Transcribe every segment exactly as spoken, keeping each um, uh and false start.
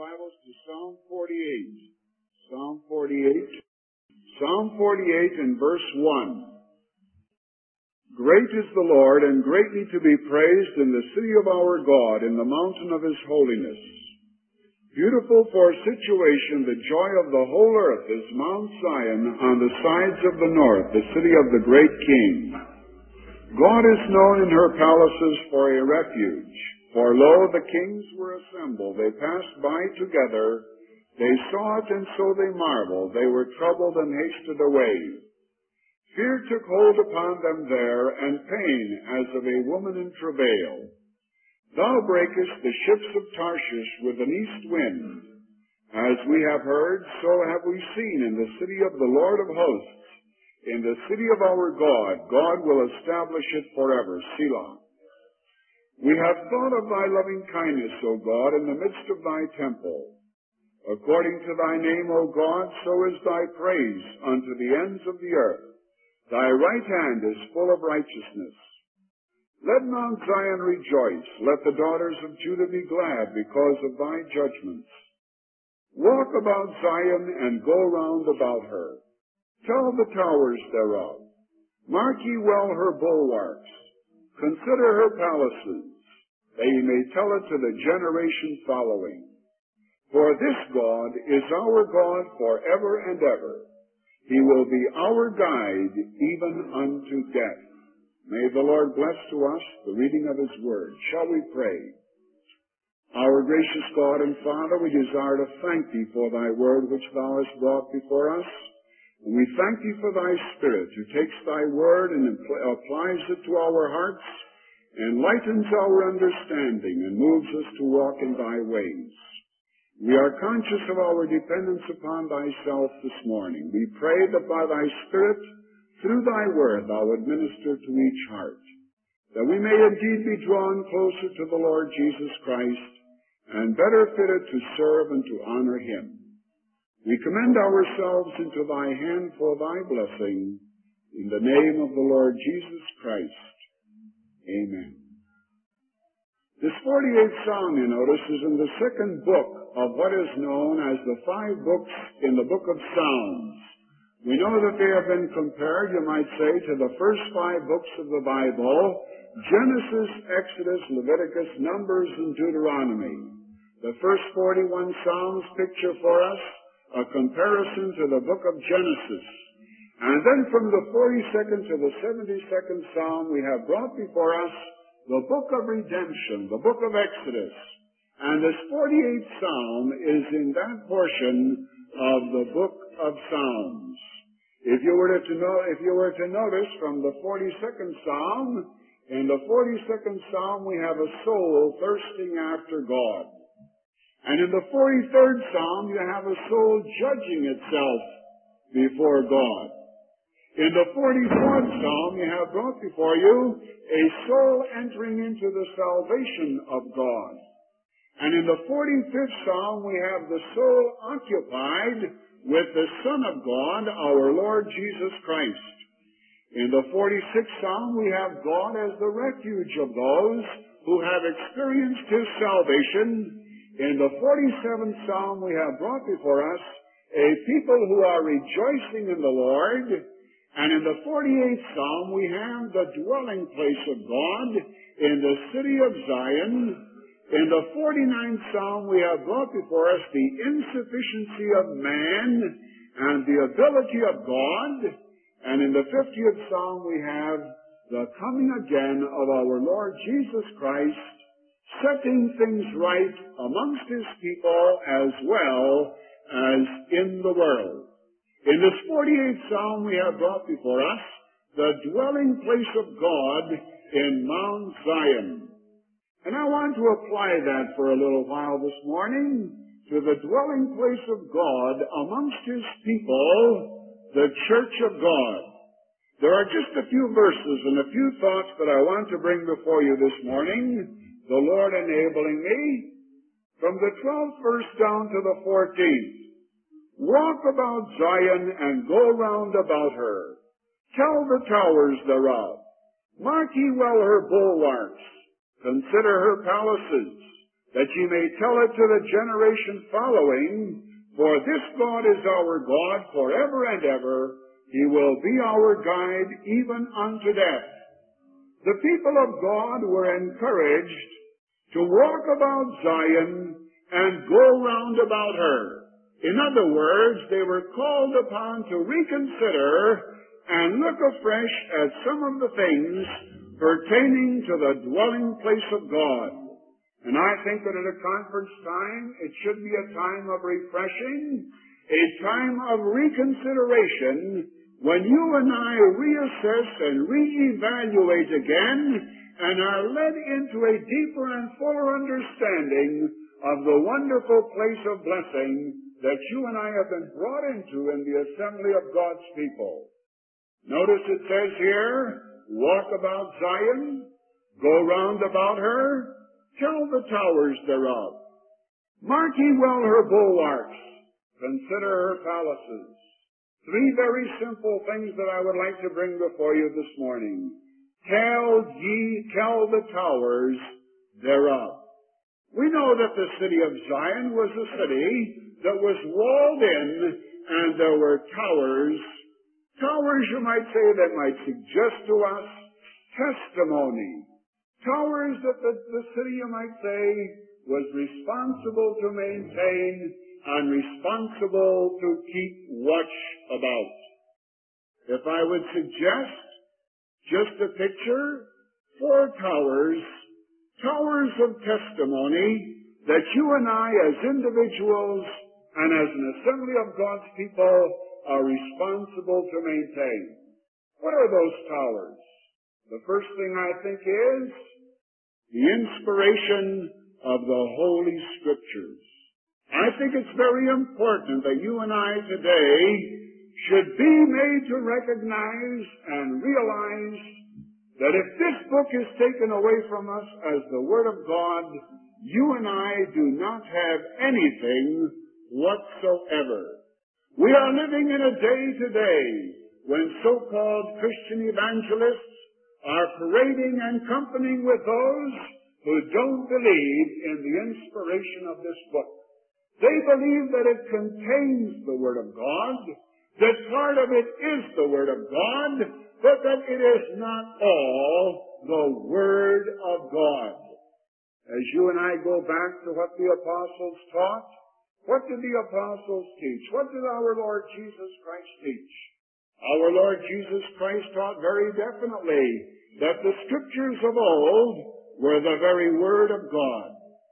Bibles to Psalm forty-eight. Psalm forty-eight. Psalm forty-eight and verse one. Great is the Lord, and greatly to be praised in the city of our God, in the mountain of his holiness. Beautiful for situation, the joy of the whole earth is Mount Zion on the sides of the north, the city of the great King. God is known in her palaces for a refuge. For lo, the kings were assembled. They passed by together. They saw it, and so they marveled. They were troubled and hasted away. Fear took hold upon them there, and pain as of a woman in travail. Thou breakest the ships of Tarshish with an east wind. As we have heard, so have we seen in the city of the Lord of hosts. In the city of our God, God will establish it forever. Selah. We have thought of thy loving kindness, O God, in the midst of thy temple. According to thy name, O God, so is thy praise unto the ends of the earth. Thy right hand is full of righteousness. Let Mount Zion rejoice. Let the daughters of Judah be glad because of thy judgments. Walk about Zion and go round about her. Tell the towers thereof. Mark ye well her bulwarks. Consider her palaces, that ye may tell it to the generation following. For this God is our God forever and ever. He will be our guide even unto death. May the Lord bless to us the reading of his word. Shall we pray? Our gracious God and Father, we desire to thank thee for thy word which thou hast brought before us. And we thank thee for thy Spirit who takes thy word and applies it to our hearts, enlightens our understanding, and moves us to walk in thy ways. We are conscious of our dependence upon thyself this morning. We pray that by thy Spirit, through thy word, thou would minister to each heart, that we may indeed be drawn closer to the Lord Jesus Christ and better fitted to serve and to honor him. We commend ourselves into thy hand for thy blessing, in the name of the Lord Jesus Christ. Amen. This forty-eighth Psalm, you notice, is in the second book of what is known as the five books in the book of Psalms. We know that they have been compared, you might say, to the first five books of the Bible, Genesis, Exodus, Leviticus, Numbers, and Deuteronomy. The first forty-one Psalms picture for us a comparison to the book of Genesis. And then from the forty-second to the seventy-second Psalm, we have brought before us the book of redemption, the book of Exodus. And this forty-eighth Psalm is in that portion of the book of Psalms. If you were to know, if you were to notice from the forty-second Psalm, in the forty-second Psalm we have a soul thirsting after God. And in the forty-third Psalm, you have a soul judging itself before God. In the forty-fourth Psalm, you have brought before you a soul entering into the salvation of God. And in the forty-fifth Psalm, we have the soul occupied with the Son of God, our Lord Jesus Christ. In the forty-sixth Psalm, we have God as the refuge of those who have experienced his salvation. In the forty-seventh Psalm, we have brought before us a people who are rejoicing in the Lord. And in the forty-eighth Psalm, we have the dwelling place of God in the city of Zion. In the forty-ninth Psalm, we have brought before us the insufficiency of man and the ability of God. And in the fiftieth Psalm, we have the coming again of our Lord Jesus Christ, setting things right amongst his people as well as in the world. In this forty-eighth Psalm, we have brought before us the dwelling place of God in Mount Zion. And I want to apply that for a little while this morning to the dwelling place of God amongst his people, the church of God. There are just a few verses and a few thoughts that I want to bring before you this morning, the Lord enabling me, from the twelfth verse down to the fourteenth. Walk about Zion and go round about her. Tell the towers thereof. Mark ye well her bulwarks. Consider her palaces, that ye may tell it to the generation following, for this God is our God forever and ever. He will be our guide even unto death. The people of God were encouraged to walk about Zion and go round about her. In other words, they were called upon to reconsider and look afresh at some of the things pertaining to the dwelling place of God. And I think that at a conference time, it should be a time of refreshing, a time of reconsideration, when you and I reassess and reevaluate again and are led into a deeper and fuller understanding of the wonderful place of blessing that you and I have been brought into in the assembly of God's people. Notice it says here, walk about Zion, go round about her, tell the towers thereof. Mark ye well her bulwarks, consider her palaces. Three very simple things that I would like to bring before you this morning. Tell ye, tell the towers thereof. We know that the city of Zion was a city that was walled in, and there were towers. Towers, you might say, that might suggest to us testimony. Towers that the, the city, you might say, was responsible to maintain and responsible to keep watch about. If I would suggest just a picture, four towers, towers of testimony that you and I as individuals and as an assembly of God's people are responsible to maintain. What are those towers? The first thing I think is the inspiration of the Holy Scriptures. I think it's very important that you and I today should be made to recognize and realize that if this book is taken away from us as the Word of God, you and I do not have anything whatsoever. We are living in a day today when so-called Christian evangelists are parading and companying with those who don't believe in the inspiration of this book. They believe that it contains the Word of God, that part of it is the Word of God, but that it is not all the Word of God. As you and I go back to what the apostles taught, what did the apostles teach? What did our Lord Jesus Christ teach? Our Lord Jesus Christ taught very definitely that the Scriptures of old were the very Word of God.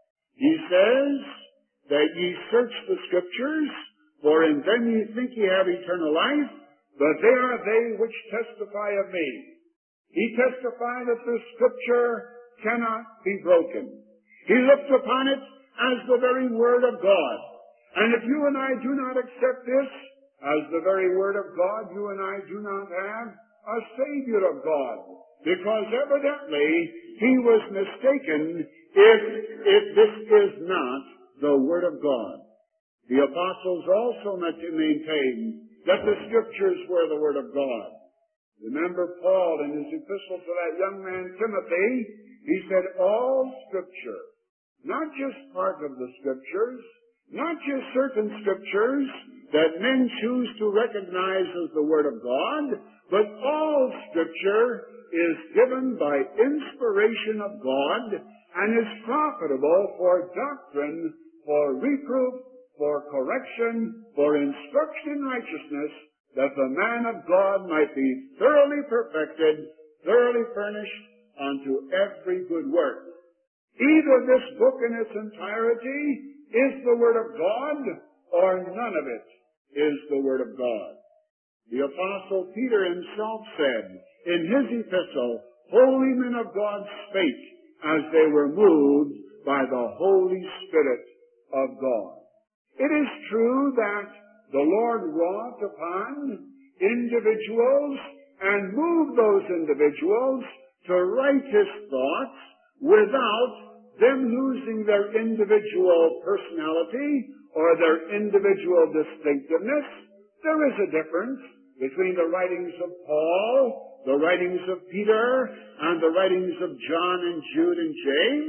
He says that ye search the Scriptures, for in them ye think ye have eternal life, but they are they which testify of me. He testified that the Scripture cannot be broken. He looked upon it as the very Word of God. And if you and I do not accept this as the very Word of God, you and I do not have a Savior of God. Because evidently he was mistaken if, if this is not the Word of God. The apostles also meant to maintain that the Scriptures were the Word of God. Remember Paul in his epistle to that young man Timothy, he said all Scripture, not just part of the Scriptures, not just certain Scriptures that men choose to recognize as the Word of God, but all Scripture is given by inspiration of God and is profitable for doctrine, for reproof, for correction, for instruction in righteousness, that the man of God might be thoroughly perfected, thoroughly furnished unto every good work. Either this book in its entirety is the Word of God, or none of it is the Word of God. The Apostle Peter himself said in his epistle, holy men of God spake as they were moved by the Holy Spirit of God. It is true that the Lord wrought upon individuals and moved those individuals to write His thoughts without them losing their individual personality or their individual distinctiveness. There is a difference between the writings of Paul, the writings of Peter, and the writings of John and Jude and James.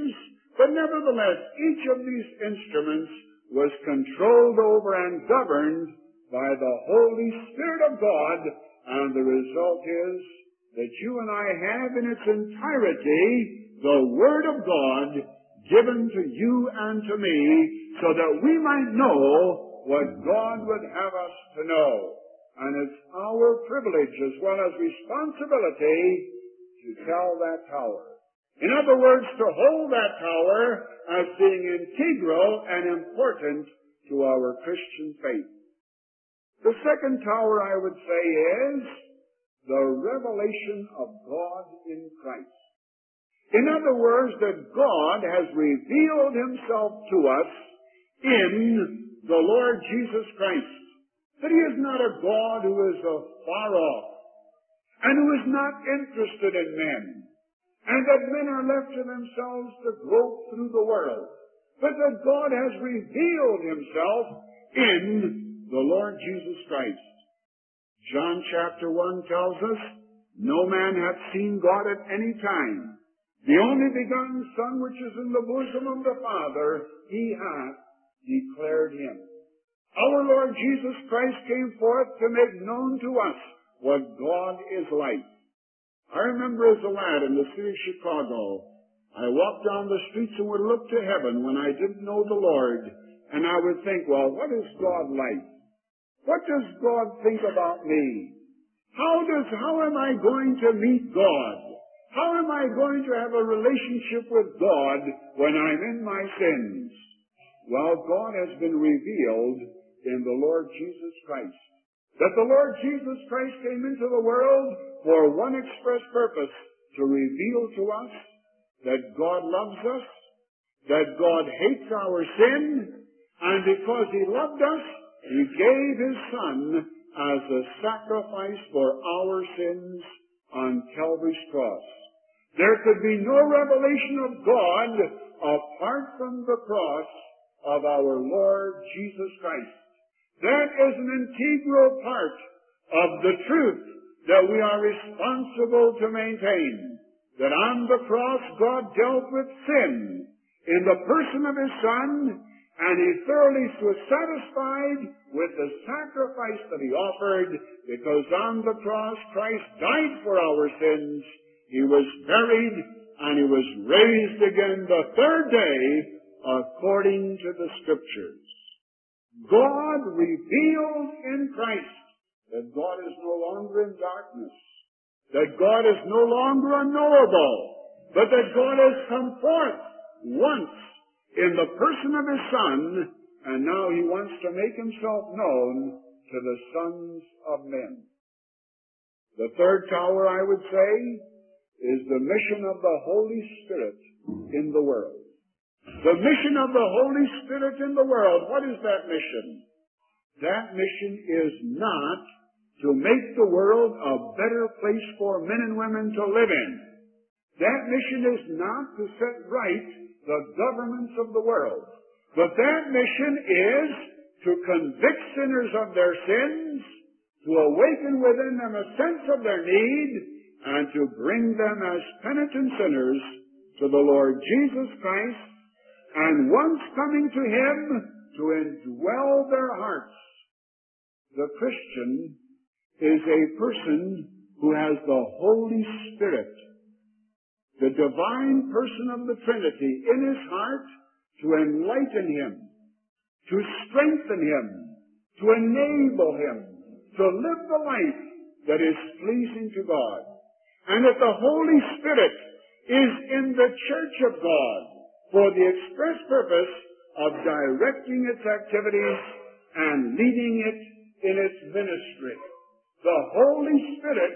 But nevertheless, each of these instruments was controlled over and governed by the Holy Spirit of God, and the result is that you and I have in its entirety the Word of God given to you and to me, so that we might know what God would have us to know. And it's our privilege as well as responsibility to tell that tower. In other words, to hold that tower as being integral and important to our Christian faith. The second tower, I would say, is the revelation of God in Christ. In other words, that God has revealed himself to us in the Lord Jesus Christ. That he is not a God who is afar off and who is not interested in men, and that men are left to themselves to grope through the world, but that God has revealed himself in the Lord Jesus Christ. John chapter one tells us, no man hath seen God at any time. The only begotten Son which is in the bosom of the Father, he hath declared him. Our Lord Jesus Christ came forth to make known to us what God is like. I remember as a lad in the city of Chicago, I walked down the streets and would look to heaven when I didn't know the Lord, and I would think, well, what is God like? What does God think about me? How does, how am I going to meet God? How am I going to have a relationship with God when I'm in my sins? Well, God has been revealed in the Lord Jesus Christ. That the Lord Jesus Christ came into the world for one express purpose, to reveal to us that God loves us, that God hates our sin, and because he loved us, he gave his Son as a sacrifice for our sins on Calvary's cross. There could be no revelation of God apart from the cross of our Lord Jesus Christ. That is an integral part of the truth that we are responsible to maintain. That on the cross God dealt with sin in the person of his Son, and he thoroughly was satisfied with the sacrifice that he offered, because on the cross Christ died for our sins. He was buried, and he was raised again the third day, according to the Scriptures. God revealed in Christ that God is no longer in darkness, that God is no longer unknowable, but that God has come forth once in the person of his Son, and now he wants to make himself known to the sons of men. The third tower, I would say, is the mission of the Holy Spirit in the world. The mission of the Holy Spirit in the world, what is that mission? That mission is not to make the world a better place for men and women to live in. That mission is not to set right the governments of the world. But that mission is to convict sinners of their sins, to awaken within them a sense of their need, and to bring them as penitent sinners to the Lord Jesus Christ, and once coming to him, to indwell their hearts. The Christian is a person who has the Holy Spirit, the divine person of the Trinity, in his heart to enlighten him, to strengthen him, to enable him to live the life that is pleasing to God. And that the Holy Spirit is in the church of God for the express purpose of directing its activities and leading it in its ministry. The Holy Spirit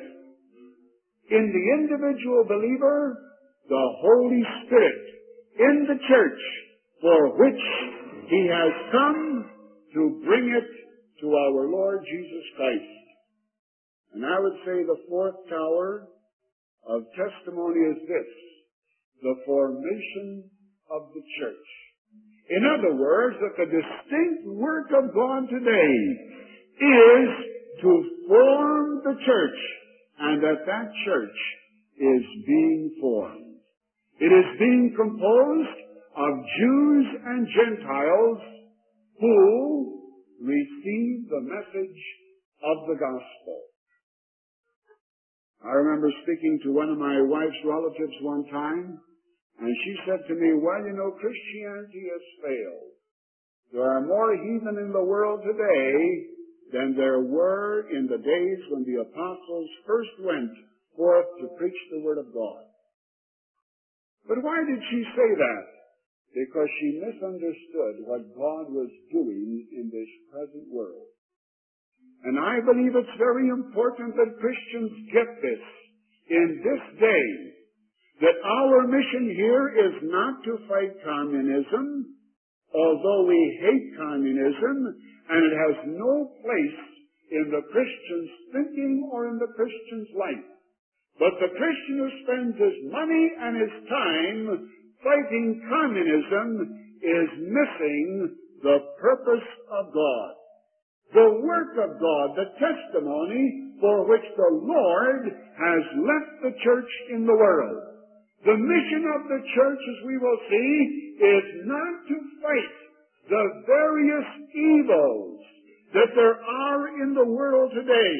in the individual believer, the Holy Spirit in the church for which he has come to bring it to our Lord Jesus Christ. And I would say the fourth tower of testimony is this: the formation of the church. In other words, that the distinct work of God today is to form the church, and that that church is being formed. It is being composed of Jews and Gentiles who receive the message of the gospel. I remember speaking to one of my wife's relatives one time, and she said to me, well, you know, Christianity has failed. There are more heathen in the world today than there were in the days when the apostles first went forth to preach the word of God. But why did she say that? Because she misunderstood what God was doing in this present world. And I believe it's very important that Christians get this in this day, that our mission here is not to fight communism, although we hate communism, and it has no place in the Christian's thinking or in the Christian's life. But the Christian who spends his money and his time fighting communism is missing the purpose of God. The work of God, the testimony for which the Lord has left the church in the world. The mission of the church, as we will see, is not to fight the various evils that there are in the world today.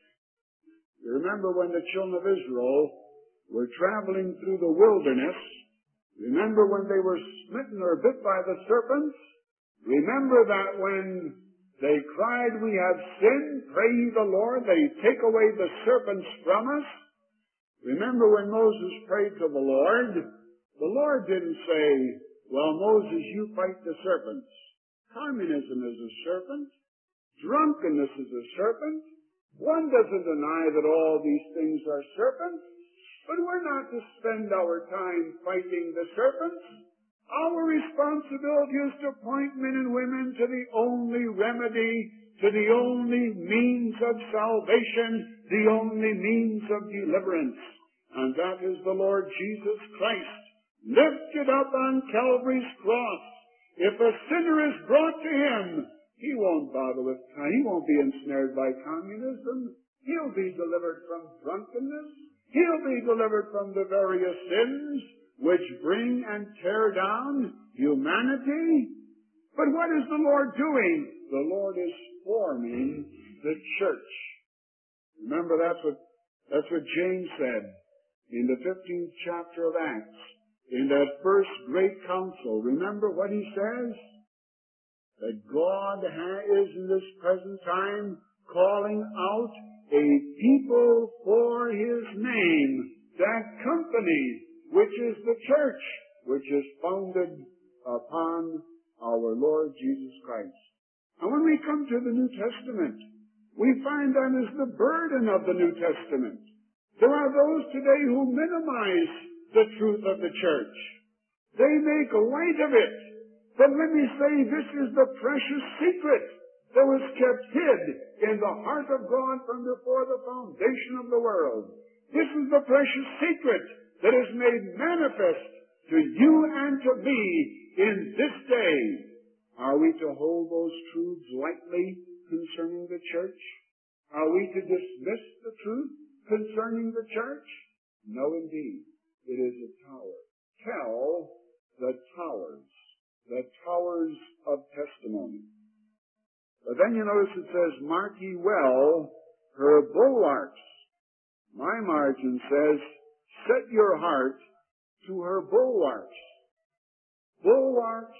You remember when the children of Israel were traveling through the wilderness? Remember when they were smitten or bit by the serpents? Remember that when they cried, we have sinned, pray ye the Lord, that he take away the serpents from us? Remember when Moses prayed to the Lord? The Lord didn't say, well, Moses, you fight the serpents. Communism is a serpent. Drunkenness is a serpent. One doesn't deny that all these things are serpents, but we're not to spend our time fighting the serpents. Our responsibility is to point men and women to the only remedy, to the only means of salvation, the only means of deliverance, and that is the Lord Jesus Christ, lifted up on Calvary's cross. If a sinner is brought to him, he won't bother with, he won't be ensnared by communism. He'll be delivered from drunkenness. He'll be delivered from the various sins which bring and tear down humanity. But what is the Lord doing? The Lord is forming the church. Remember, that's what, that's what James said in the fifteenth chapter of Acts, in that first great council. Remember what he says? That God is in this present time calling out a people for his name, that company which is the church, which is founded upon our Lord Jesus Christ. And when we come to the New Testament, we find that is the burden of the New Testament. There are those today who minimize the truth of the church. They make light of it. But let me say, this is the precious secret that was kept hid in the heart of God from before the foundation of the world. This is the precious secret that is made manifest to you and to me in this day. Are we to hold those truths lightly concerning the church? Are we to dismiss the truth concerning the church? No, indeed. It is a tower. Tell the towers, the towers of testimony. But then you notice it says, mark ye well her bulwarks. My margin says, set your heart to her bulwarks. Bulwarks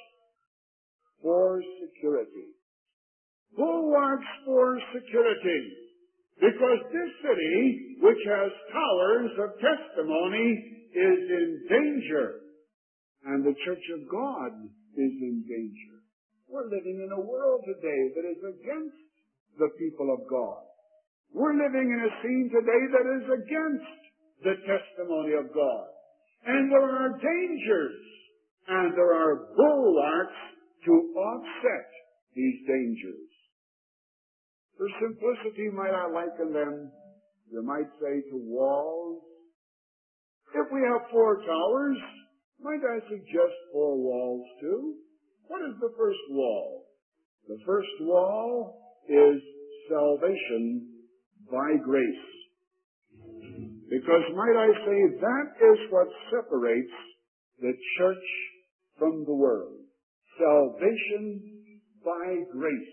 for security. Bulwarks for security. Because this city, which has towers of testimony, is in danger. And the church of God is in danger. We're living in a world today that is against the people of God. We're living in a scene today that is against the testimony of God. And there are dangers, and there are bulwarks to offset these dangers. For simplicity, might I liken them, you might say, to walls? If we have four towers, might I suggest four walls too? What is the first wall? The first wall is salvation by grace. Because, might I say, that is what separates the church from the world. Salvation by grace.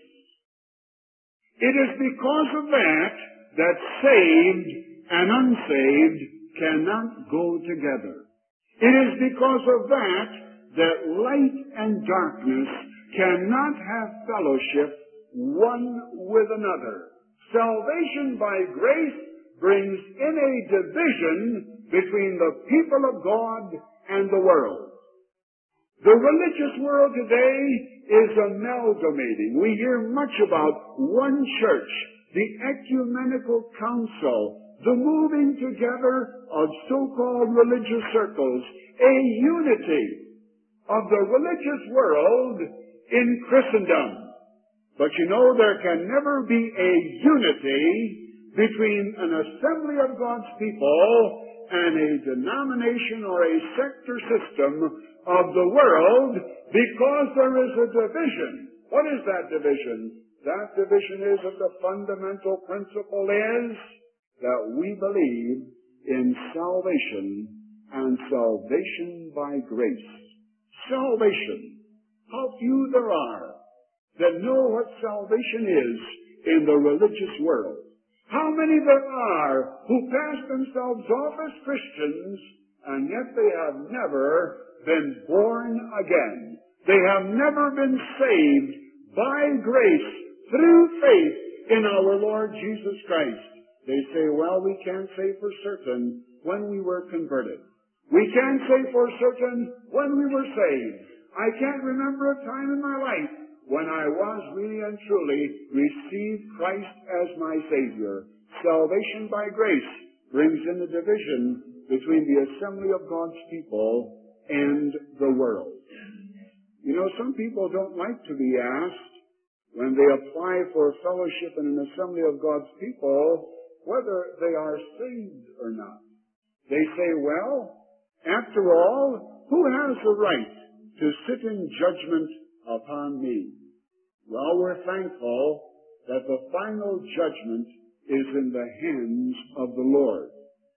It is because of that that saved and unsaved cannot go together. It is because of that that light and darkness cannot have fellowship one with another. Salvation by grace brings in a division between the people of God and the world. The religious world today is amalgamating. We hear much about one church, the ecumenical council, the moving together of so-called religious circles, a unity of the religious world in Christendom. But you know, there can never be a unity between an assembly of God's people and a denomination or a sector system of the world, because there is a division. What is that division? That division is that the fundamental principle is that we believe in salvation and salvation by grace. Salvation. How few there are that know what salvation is in the religious world. How many there are who pass themselves off as Christians, and yet they have never been born again. They have never been saved by grace through faith in our Lord Jesus Christ. They say, well, we can't say for certain when we were converted. We can't say for certain when we were saved. I can't remember a time in my life when I was really and truly received Christ as my Savior. Salvation by grace brings in the division between the assembly of God's people and the world. You know, some people don't like to be asked when they apply for fellowship in an assembly of God's people whether they are saved or not. They say, well, after all, who has the right to sit in judgment upon me? Well, we're thankful that the final judgment is in the hands of the Lord.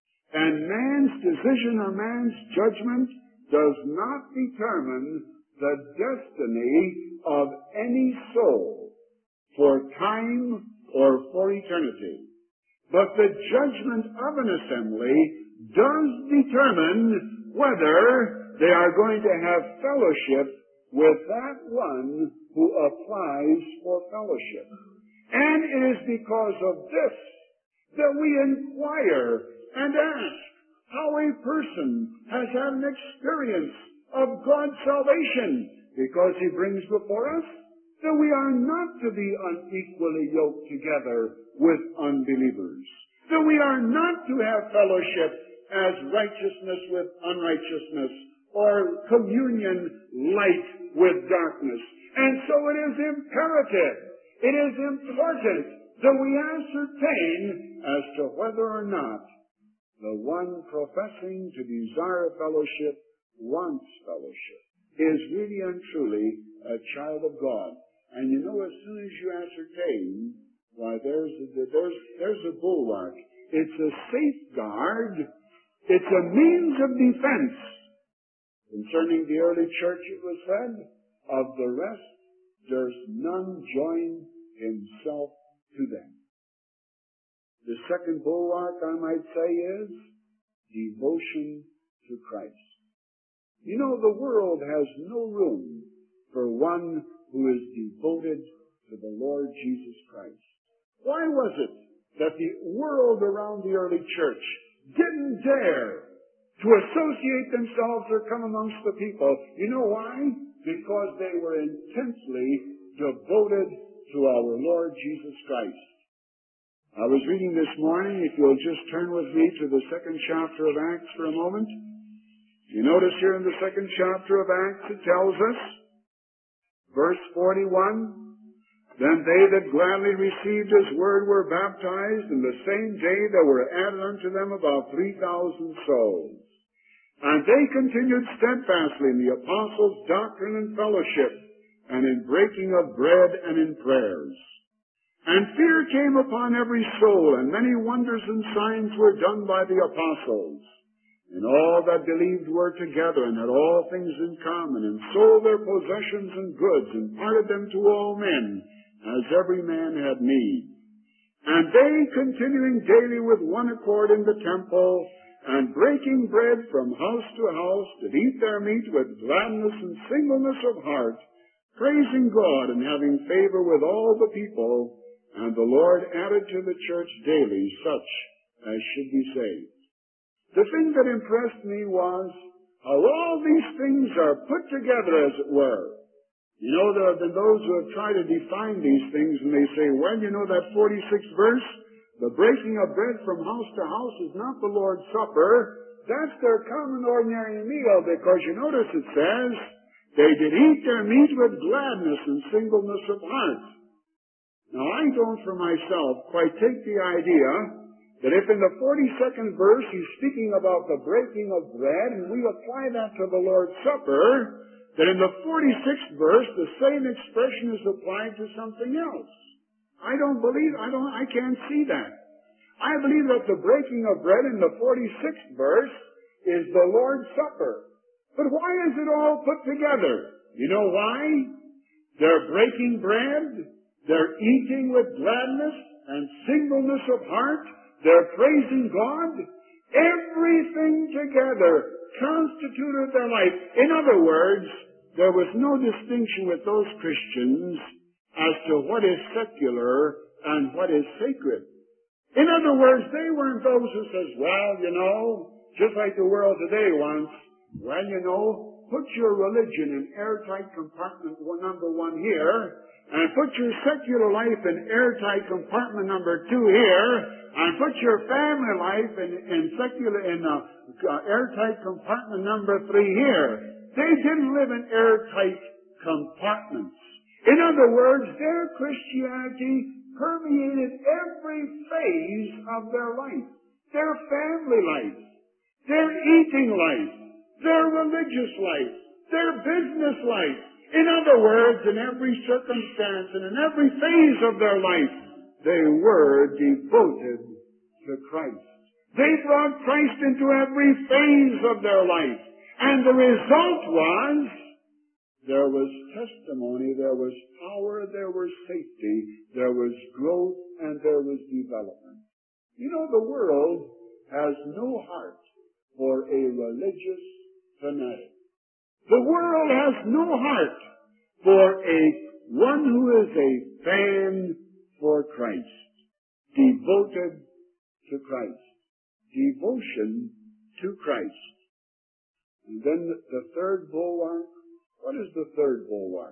And man's decision or man's judgment does not determine the destiny of any soul for time or for eternity. But the judgment of an assembly does determine whether they are going to have fellowship with that one who applies for fellowship. And it is because of this that we inquire and ask how a person has had an experience of God's salvation, because he brings before us that we are not to be unequally yoked together with unbelievers, that we are not to have fellowship as righteousness with unrighteousness, or communion light with darkness. And so it is imperative, it is important that we ascertain as to whether or not the one professing to desire fellowship wants fellowship, is really and truly a child of God. And you know, as soon as you ascertain, why, there's a, there's, there's a bulwark. It's a safeguard. It's a means of defense. Concerning the early church, it was said, of the rest, there's none joined himself to them. The second bulwark, I might say, is devotion to Christ. You know, the world has no room for one who is devoted to the Lord Jesus Christ. Why was it that the world around the early church didn't dare to associate themselves or come amongst the people? You know why? Because they were intensely devoted to our Lord Jesus Christ. I was reading this morning, if you'll just turn with me to the second chapter of Acts for a moment. You notice here in the second chapter of Acts it tells us, verse forty-one, then they that gladly received his word were baptized, and the same day there were added unto them about three thousand souls. And they continued steadfastly in the apostles' doctrine and fellowship, and in breaking of bread and in prayers. And fear came upon every soul, and many wonders and signs were done by the apostles. And all that believed were together, and had all things in common, and sold their possessions and goods, and parted them to all men, as every man had need. And they, continuing daily with one accord in the temple, and breaking bread from house to house, did eat their meat with gladness and singleness of heart, praising God, and having favor with all the people. And the Lord added to the church daily such as should be saved. The thing that impressed me was how all these things are put together, as it were. You know, there have been those who have tried to define these things, and they say, well, you know that forty-sixth verse, the breaking of bread from house to house is not the Lord's Supper. That's their common ordinary meal, because you notice it says, they did eat their meat with gladness and singleness of heart. Now, I don't for myself quite take the idea that if in the forty-second verse he's speaking about the breaking of bread, and we apply that to the Lord's Supper, that in the forty-sixth verse the same expression is applied to something else. I don't believe, I don't, I can't see that. I believe that the breaking of bread in the forty-sixth verse is the Lord's Supper. But why is it all put together? You know why? They're breaking bread, they're eating with gladness and singleness of heart, they're praising God. Everything together constituted their life. In other words, there was no distinction with those Christians as to what is secular and what is sacred. In other words, they weren't those who says, well, you know, just like the world today wants, well, you know, put your religion in airtight compartment number one here, and put your secular life in airtight compartment number two here, and put your family life in, in secular in uh, uh, airtight compartment number three here. They didn't live in airtight compartments. In other words, their Christianity permeated every phase of their life. Their family life, their eating life, their religious life, their business life. In other words, in every circumstance and in every phase of their life, they were devoted to Christ. They brought Christ into every phase of their life. And the result was, there was testimony, there was power, there was safety, there was growth, and there was development. You know, the world has no heart for a religious fanatic. The world has no heart for a one who is a fan for Christ, devoted to Christ, devotion to Christ. And then the third bulwark, what is the third bulwark?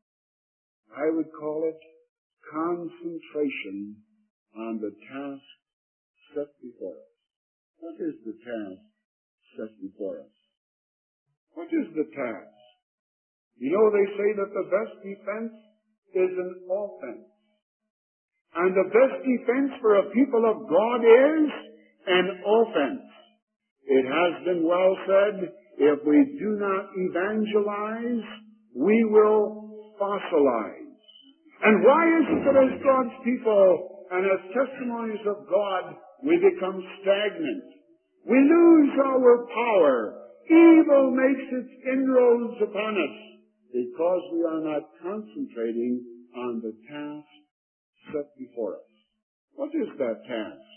I would call it concentration on the task set before us. What is the task set before us? What is the task? You know, they say that the best defense is an offense. And the best defense for a people of God is an offense. It has been well said, if we do not evangelize, we will fossilize. And why is it that as God's people and as testimonies of God, we become stagnant? We lose our power. Evil makes its inroads upon us because we are not concentrating on the task set before us. What is that task?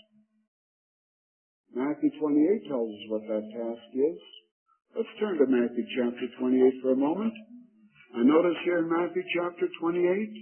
Matthew twenty-eight tells us what that task is. Let's turn to Matthew chapter twenty-eight for a moment. And notice here in Matthew chapter twenty-eight,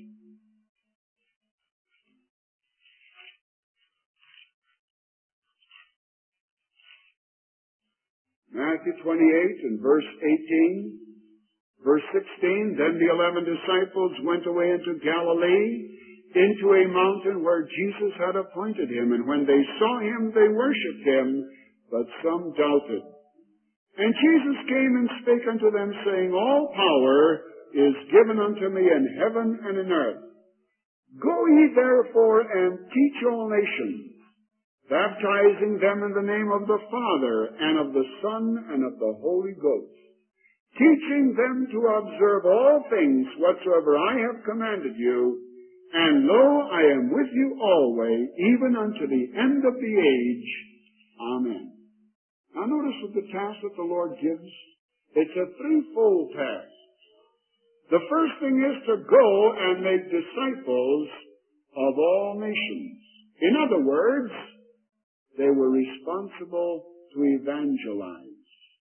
Matthew twenty-eight and verse eighteen, verse sixteen, then the eleven disciples went away into Galilee, into a mountain where Jesus had appointed him. And when they saw him, they worshipped him, but some doubted. And Jesus came and spake unto them, saying, all power is given unto me in heaven and in earth. Go ye therefore and teach all nations, baptizing them in the name of the Father, and of the Son, and of the Holy Ghost, teaching them to observe all things whatsoever I have commanded you. And lo, I am with you always, even unto the end of the age. Amen. Now notice what the task that the Lord gives. It's a threefold task. The first thing is to go and make disciples of all nations. In other words, they were responsible to evangelize.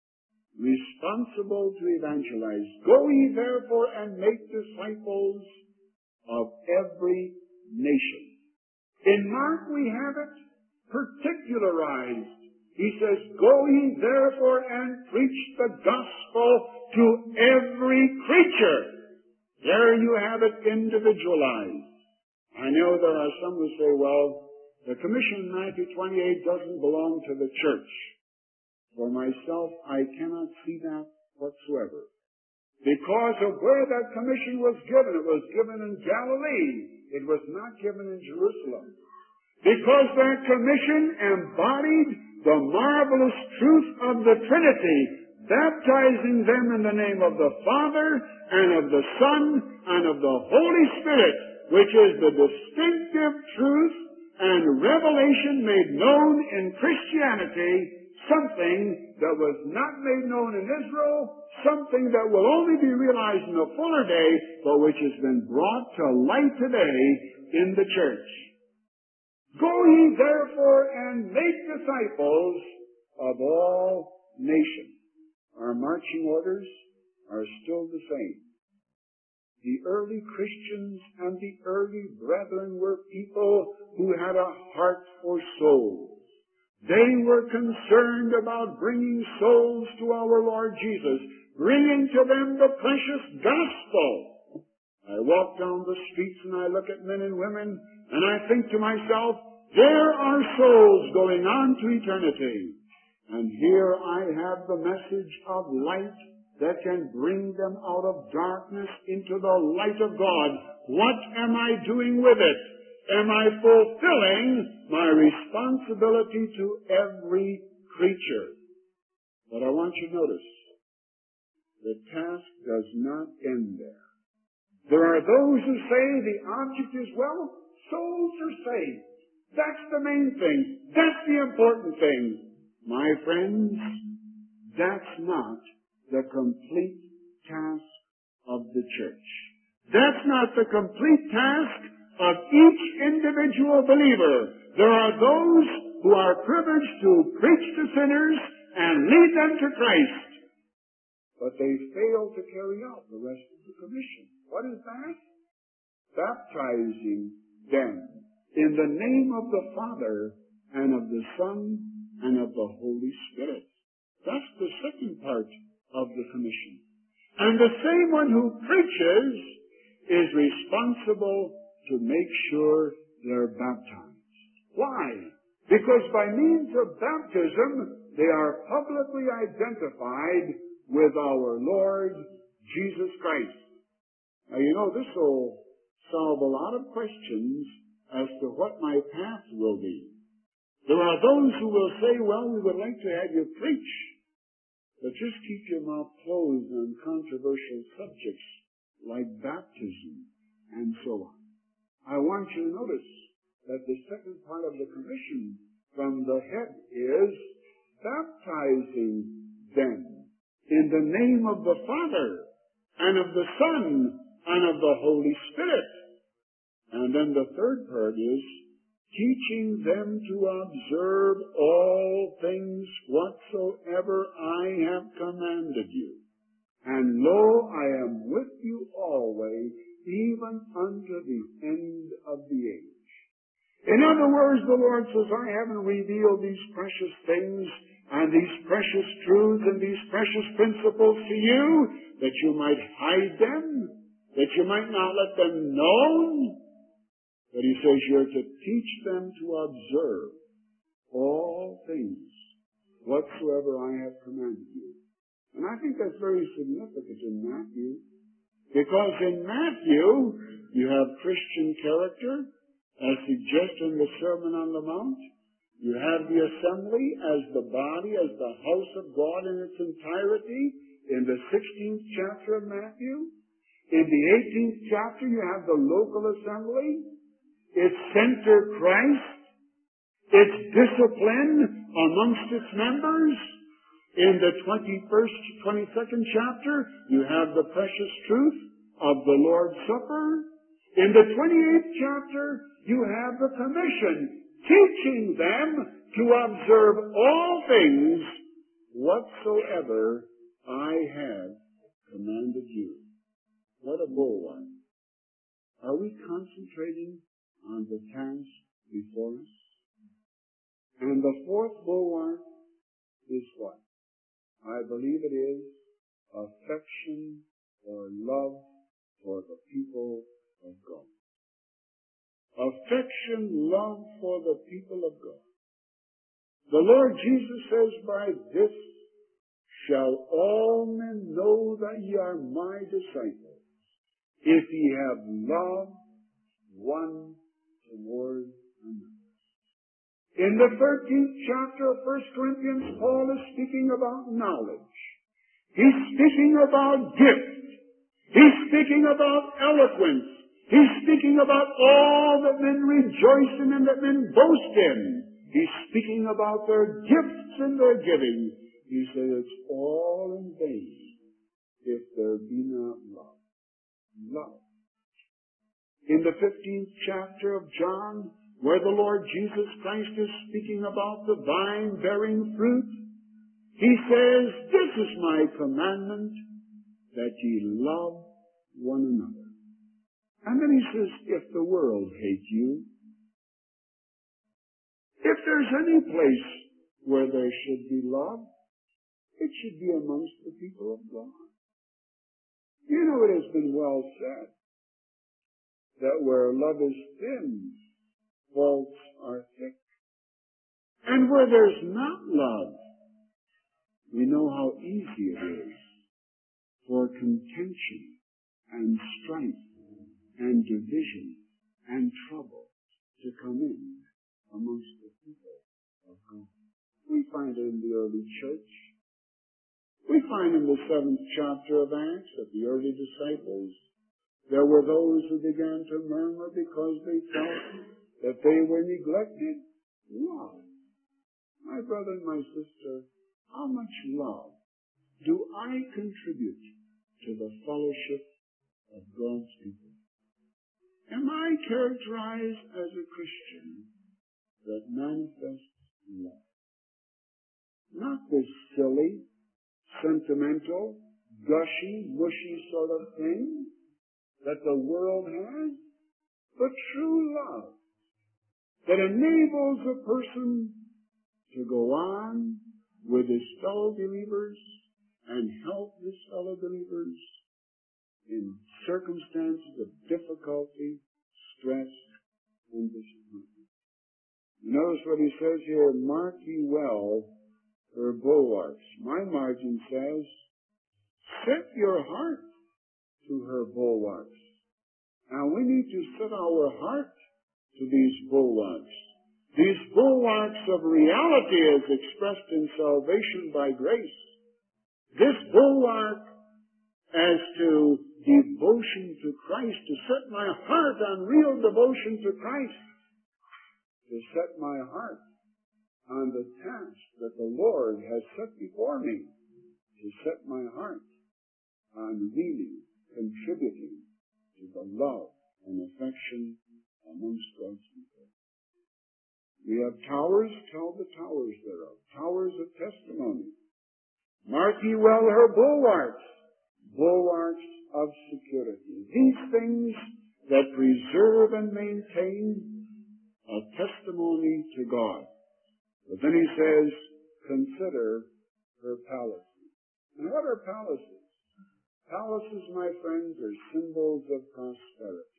Responsible to evangelize. Go ye therefore and make disciples of every nation. In Mark we have it particularized. He says, go ye therefore and preach the gospel to every creature. There you have it individualized. I know there are some who say, well, the commission in Matthew twenty-eight doesn't belong to the church. For myself, I cannot see that whatsoever. Because of where that commission was given. It was given in Galilee. It was not given in Jerusalem. Because that commission embodied the marvelous truth of the Trinity, baptizing them in the name of the Father and of the Son and of the Holy Spirit, which is the distinctive truth and revelation made known in Christianity, something that was not made known in Israel, something that will only be realized in a fuller day, but which has been brought to light today in the church. Go ye therefore and make disciples of all nations. Our marching orders are still the same. The early Christians and the early brethren were people who had a heart for souls. They were concerned about bringing souls to our Lord Jesus, bringing to them the precious gospel. I walk down the streets and I look at men and women and I think to myself, there are souls going on to eternity. And here I have the message of light that can bring them out of darkness into the light of God. What am I doing with it? Am I fulfilling my responsibility to every creature? But I want you to notice, the task does not end there. There are those who say the object is, well, souls are saved. That's the main thing. That's the important thing. My friends, that's not the complete task of the church. That's not the complete task of each individual believer. There are those who are privileged to preach to sinners and lead them to Christ. But they fail to carry out the rest of the commission. What is that? Baptizing them in the name of the Father and of the Son and of the Holy Spirit. That's the second part of the commission. And the same one who preaches is responsible to make sure they're baptized. Why? Because by means of baptism, they are publicly identified with our Lord Jesus Christ. Now, you know, this will solve a lot of questions as to what my path will be. There are those who will say, well, we would like to have you preach, but just keep your mouth closed on controversial subjects like baptism and so on. I want you to notice that the second part of the commission from the head is baptizing them in the name of the Father and of the Son and of the Holy Spirit. And then the third part is teaching them to observe all things whatsoever I have commanded you. And lo, I am with you always, even unto the end of the age. In other words, the Lord says, I haven't revealed these precious things and these precious truths and these precious principles to you that you might hide them, that you might not let them known. But he says you're to teach them to observe all things whatsoever I have commanded you. And I think that's very significant in Matthew. Because in Matthew, you have Christian character, as suggested in the Sermon on the Mount. You have the assembly as the body, as the house of God in its entirety, in the sixteenth chapter of Matthew. In the eighteenth chapter, you have the local assembly, its center Christ, its discipline amongst its members, In the twenty-first, twenty-second chapter, you have the precious truth of the Lord's Supper. In the twenty-eighth chapter, you have the commission teaching them to observe all things whatsoever I have commanded you. What a bulwark. Are we concentrating on the task before us? And the fourth bulwark is what? I believe it is affection or love for the people of God. Affection, love for the people of God. The Lord Jesus says, by this shall all men know that ye are my disciples, if ye have love one toward another. In the thirteenth chapter of First Corinthians, Paul is speaking about knowledge. He's speaking about gift. He's speaking about eloquence. He's speaking about all that men rejoice in and that men boast in. He's speaking about their gifts and their giving. He said it's all in vain if there be not love. Love. In the fifteenth chapter of John, where the Lord Jesus Christ is speaking about the vine bearing fruit, he says, this is my commandment, that ye love one another. And then he says, if the world hate you, if there's any place where there should be love, it should be amongst the people of God. You know, it has been well said that where love is thin, faults are thick. And where there's not love, we know how easy it is for contention and strife and division and trouble to come in amongst the people of God. We find it in the early church. We find in the seventh chapter of Acts that the early disciples, there were those who began to murmur because they felt that they were neglected. Love. My brother and my sister, how much love do I contribute to the fellowship of God's people? Am I characterized as a Christian that manifests love? Not this silly, sentimental, gushy, mushy sort of thing that the world has, but true love that enables a person to go on with his fellow believers and help his fellow believers in circumstances of difficulty, stress, and disappointment. Notice what he says here, mark ye well her bulwarks. My margin says, set your heart to her bulwarks. Now we need to set our heart to these bulwarks. These bulwarks of reality as expressed in salvation by grace. This bulwark as to devotion to Christ, to set my heart on real devotion to Christ, to set my heart on the task that the Lord has set before me, to set my heart on really contributing to the love and affection amongst God's people. We have towers, tell the towers thereof, towers of testimony. Mark ye well her bulwarks, bulwarks of security. These things that preserve and maintain a testimony to God. But then he says, consider her palaces. And what are palaces? Palaces, my friends, are symbols of prosperity.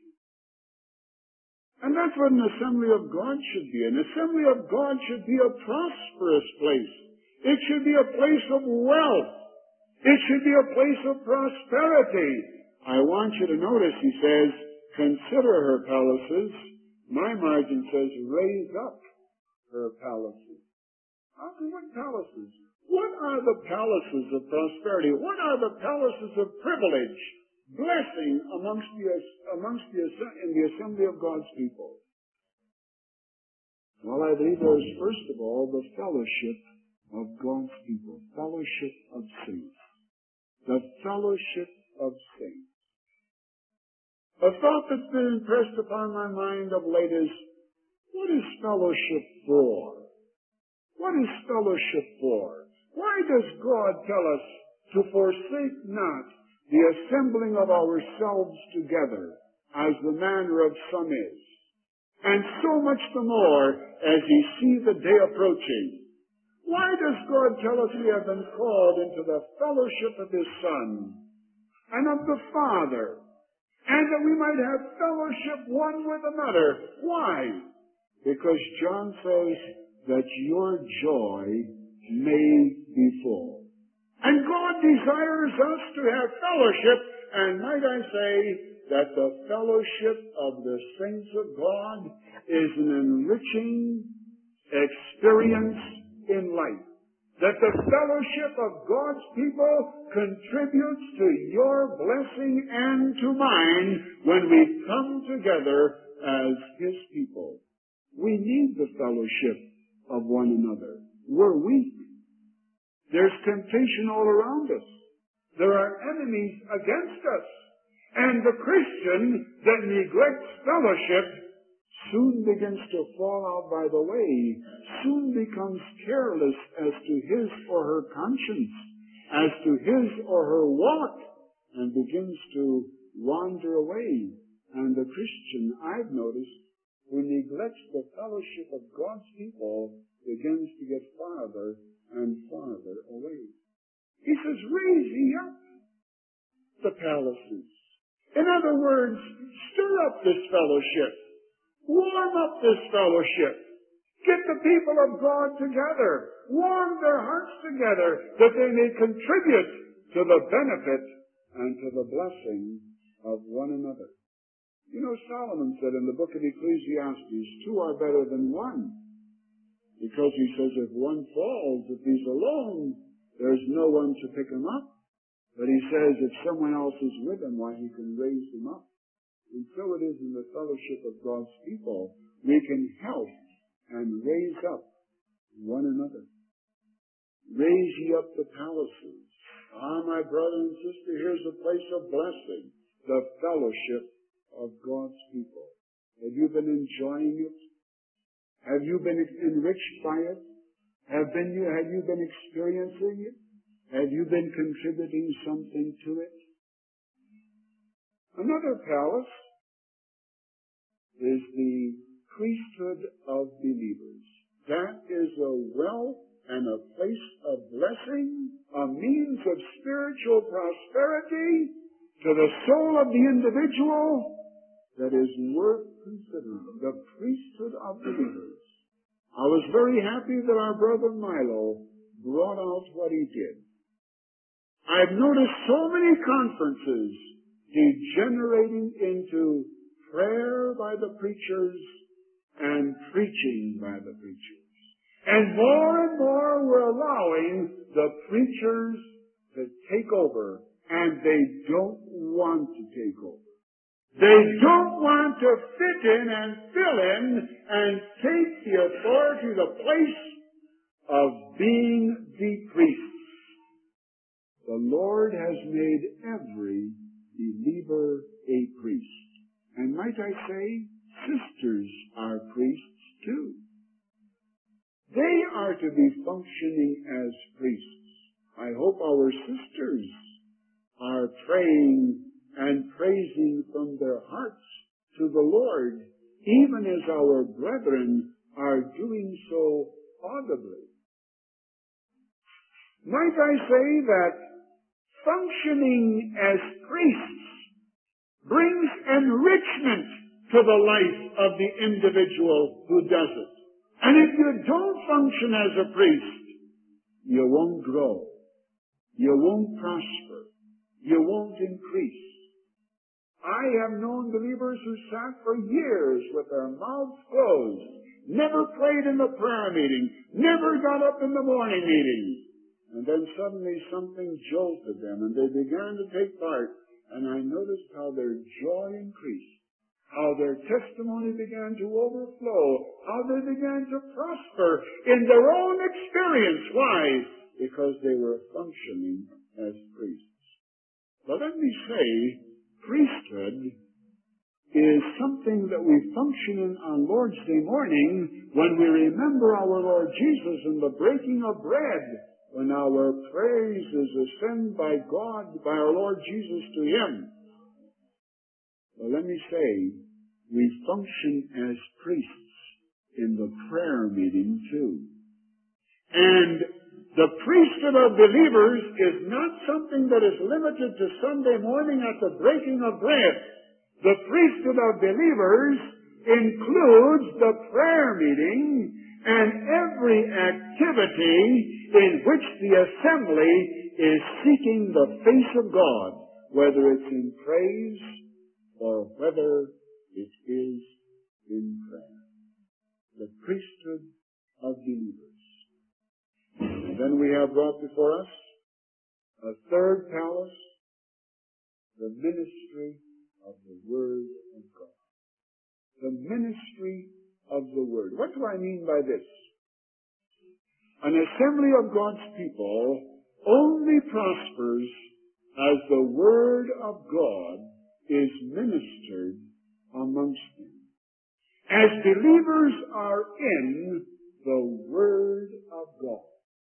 And that's what an assembly of God should be. An assembly of God should be a prosperous place. It should be a place of wealth. It should be a place of prosperity. I want you to notice, he says, consider her palaces. My margin says, raise up her palaces. What palaces? What are the palaces of prosperity? What are the palaces of privilege, blessing amongst the, amongst the, in the assembly of God's people? Well, I believe there's first of all the fellowship of God's people, fellowship of saints. The fellowship of saints. A thought that's been impressed upon my mind of late is, what is fellowship for? What is fellowship for? Why does God tell us to forsake not the assembling of ourselves together, as the manner of some is? And so much the more as ye see the day approaching. Why does God tell us we have been called into the fellowship of His Son and of the Father, and that we might have fellowship one with another? Why? Because John says that your joy may be full. And God desires us to have fellowship, and might I say that the fellowship of the saints of God is an enriching experience in life. That the fellowship of God's people contributes to your blessing and to mine when we come together as His people. We need the fellowship of one another. We're weak. There's temptation all around us. There are enemies against us. And the Christian that neglects fellowship soon begins to fall out by the way, soon becomes careless as to his or her conscience, as to his or her walk, and begins to wander away. And the Christian, I've noticed, who neglects the fellowship of God's people begins to get farther and farther away. He says, raise ye up the palaces. In other words, stir up this fellowship. Warm up this fellowship. Get the people of God together. Warm their hearts together that they may contribute to the benefit and to the blessing of one another. You know, Solomon said in the book of Ecclesiastes, two are better than one. Because he says if one falls, if he's alone, there's no one to pick him up. But he says if someone else is with him, why, he can raise him up. And so it is in the fellowship of God's people. We can help and raise up one another. Raise ye up the palaces. Ah, my brother and sister, here's a place of blessing. The fellowship of God's people. Have you been enjoying it? Have you been enriched by it? Have, been you, have you been experiencing it? Have you been contributing something to it? Another palace is the priesthood of believers. That is a wealth and a place of blessing, a means of spiritual prosperity to the soul of the individual that is worth considering. The priesthood of believers. I was very happy that our brother Milo brought out what he did. I've noticed so many conferences degenerating into prayer by the preachers and preaching by the preachers. And more and more we're allowing the preachers to take over, and they don't want to take over. They don't want to fit in and fill in and take the authority, the place of being the priests. The Lord has made every believer a priest. And might I say, sisters are priests too. They are to be functioning as priests. I hope our sisters are praying and praising from their hearts to the Lord, even as our brethren are doing so audibly. Might I say that functioning as priests brings enrichment to the life of the individual who does it. And if you don't function as a priest, you won't grow. You won't prosper. You won't increase. I have known believers who sat for years with their mouths closed, never prayed in the prayer meeting, never got up in the morning meeting. And then suddenly something jolted them and they began to take part. And I noticed how their joy increased, how their testimony began to overflow, how they began to prosper in their own experience. Why? Because they were functioning as priests. But let me say, priesthood is something that we function in on Lord's Day morning when we remember our Lord Jesus and the breaking of bread, when our praise is ascended by God, by our Lord Jesus to Him. Well, let me say, we function as priests in the prayer meeting too. And the priesthood of believers is not something that is limited to Sunday morning at the breaking of bread. The priesthood of believers includes the prayer meeting and every activity in which the assembly is seeking the face of God, whether it's in praise or whether it is in prayer. The priesthood of believers. And then we have brought before us a third palace, the ministry of the Word of God. The ministry of the Word. What do I mean by this? An assembly of God's people only prospers as the Word of God is ministered amongst them. As believers are in the Word of God.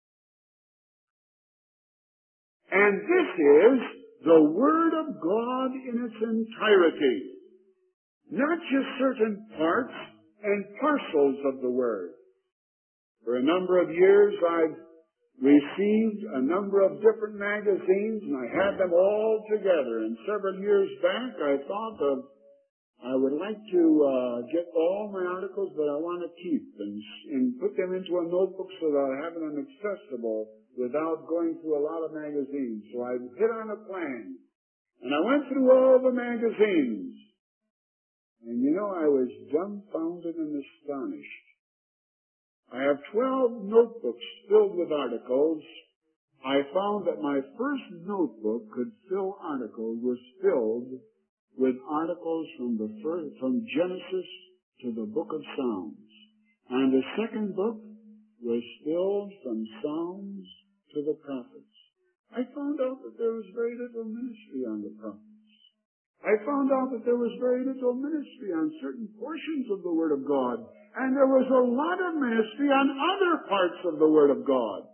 And this is the Word of God in its entirety. Not just certain parts and parcels of the Word. For a number of years I've received a number of different magazines and I had them all together. And several years back I thought of, I would like to uh, get all my articles that I want to keep and, and put them into a notebook so that I have them accessible without going through a lot of magazines. So I hit on a plan. And I went through all the magazines. And you know, I was dumbfounded and astonished. I have twelve notebooks filled with articles. I found that my first notebook could fill articles, was filled with articles from the first, from Genesis to the book of Psalms. And the second book was filled from Psalms to the prophets. I found out that there was very little ministry on the prophets. I found out that there was very little ministry on certain portions of the Word of God. And there was a lot of ministry on other parts of the Word of God.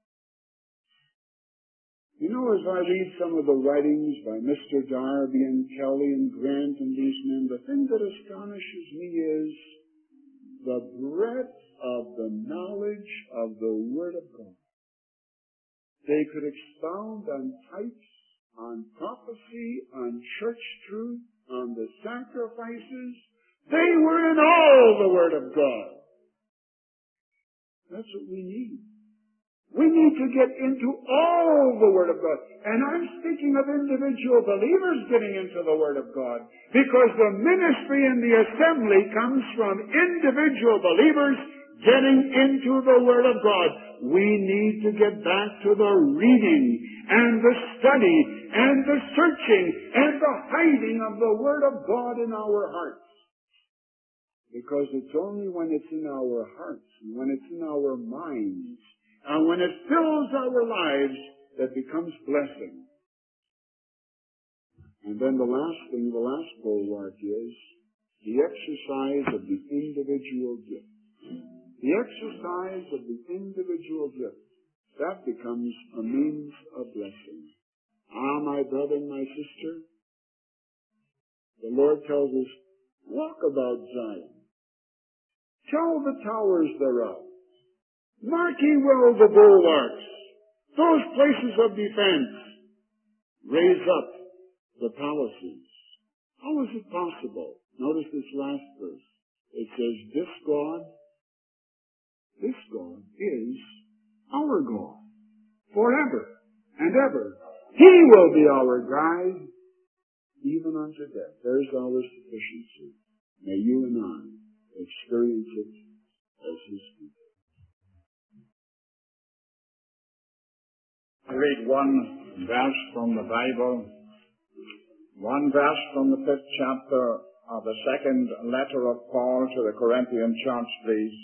You know, as I read some of the writings by Mister Darby and Kelly and Grant and these men, the thing that astonishes me is the breadth of the knowledge of the Word of God. They could expound on types, on prophecy, on church truth, on the sacrifices. They were in all the Word of God. That's what we need. We need to get into all the Word of God. And I'm speaking of individual believers getting into the Word of God, because the ministry in the assembly comes from individual believers getting into the Word of God. We need to get back to the reading and the study and the searching and the hiding of the Word of God in our hearts. Because it's only when it's in our hearts and when it's in our minds and when it fills our lives that becomes blessing. And then the last thing, the last bulwark is the exercise of the individual gift. The exercise of the individual gift. That becomes a means of blessing. Ah, my brother and my sister, the Lord tells us, walk about Zion. Tell the towers thereof. Mark ye well the bulwarks, those places of defense. Raise up the palaces. How is it possible? Notice this last verse. It says, this God, this God is our God forever and ever. He will be our guide even unto death. There's our sufficiency. May you and I experience it as His people. I read one verse from the Bible, one verse from the fifth chapter uh, the second letter of Paul to the Corinthian church, please.